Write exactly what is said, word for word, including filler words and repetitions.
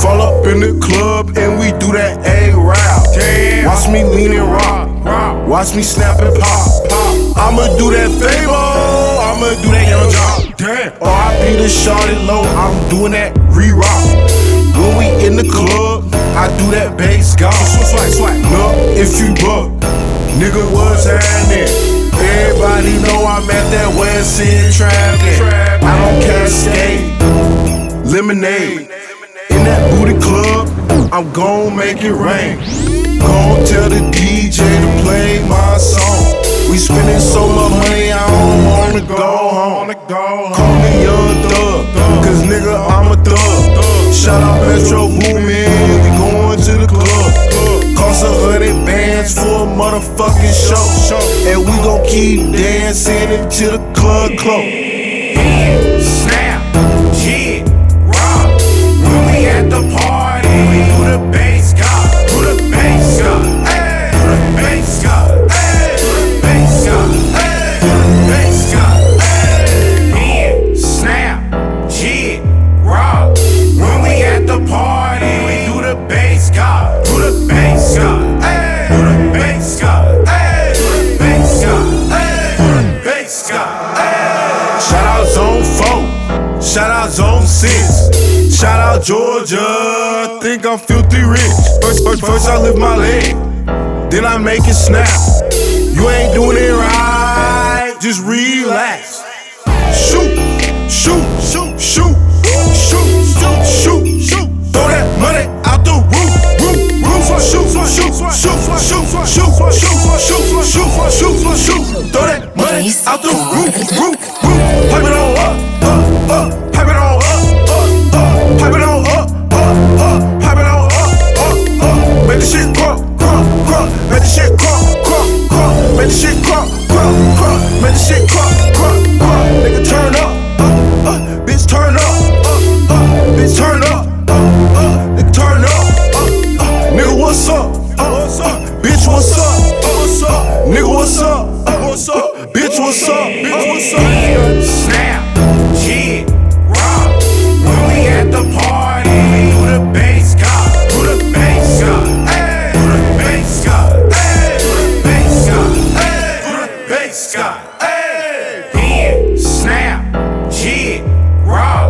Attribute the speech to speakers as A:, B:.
A: Fall up in the club and we do that A-Rap. Watch me lean and rock, watch me snap and pop. I'ma do that Fabo, I'ma do that Young Jock. Damn. Or I be the shorty low, I'm doing that re-rock. When we in the club, I do that bass golf. Look, if you buck, nigga, what's happening? Everybody know I'm at that West End trapping. I don't cascade, lemonade. In that booty club, I'm gon' make it rain. Gon' tell the D J to play my song. We spending so much money, I don't wanna go home. Call me Young Thug, cause nigga, I'm a thug. Shout out Metro Boomin, we going to the club. Cost a hundred bands for a motherfucking show. And we gon' keep dancing until the club close.
B: Snap, jig, rock. When we at the party, we do the bass god, do the bass god, ayy, do the bass god, ayy, do the bass god, ayy, do the bass god, ayy. Bend, snap, jig, rock. When we at the party, we do the bass god, do the bass god, ayy, do the bass god, ayy, do the bass god, ayy, do the bass god, ayy.
A: Shout out Zone four, shout out Zone six, shout out Georgia, think I'm filthy rich. First, first, first I lift my leg, then I make it snap. You ain't doing it right, just relax. Shoot, shoot, shoot, shoot, shoot, shoot, shoot, shoot. Throw that money out the roof, roof, roof. Shoot, shoot, shoot, shoot, shoot, shoot, shoot, shoot, shoot, shoot. Throw that money out the roof, roof, roof. Pipe it on up, up, up. Pipe it on up, up, up. Pipe it on up, up, up. Pipe it on up, up, up. Make the shit crump, crump, crump. Make the shit crump, crump, crump. Make the shit crump, crump, crump. Make the shit crump, crump, crump. Nigga turn up, uh, uh. Bitch turn up, uh, uh. Bitch turn up, uh, uh. Nigga turn up, uh, uh. Nigga what's up, uh, what's up. Bitch what's up, uh, what's up. Nigga what's up, uh, what's up. Bitch what's up, bitch what's up.
B: Snap, jig, rock. When we at the party, we do the bass god, do the bass god, ayy, do the bass god, ayy, do the bass god, ayy, do the bass god, ayy. Bend, snap, jig, rock.